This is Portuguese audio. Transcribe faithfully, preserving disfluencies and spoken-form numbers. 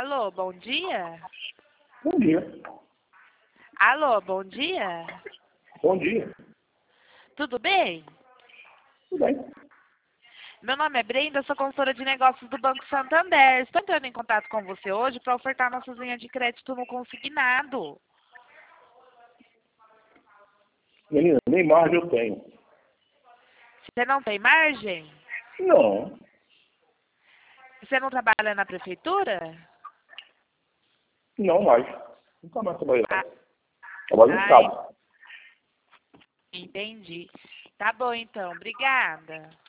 Alô, bom dia? Bom dia. Alô, bom dia? Bom dia. Tudo bem? Tudo bem. Meu nome é Brenda, sou consultora de negócios do Banco Santander. Estou entrando em contato com você hoje para ofertar nossas linhas de crédito no consignado. Menina, nem margem eu tenho. Você não tem margem? Não. Você não trabalha na prefeitura? Não mais. Nunca mais trabalhei lá. Ah, Trabalho em ai, casa. entendi. Tá bom então, obrigada.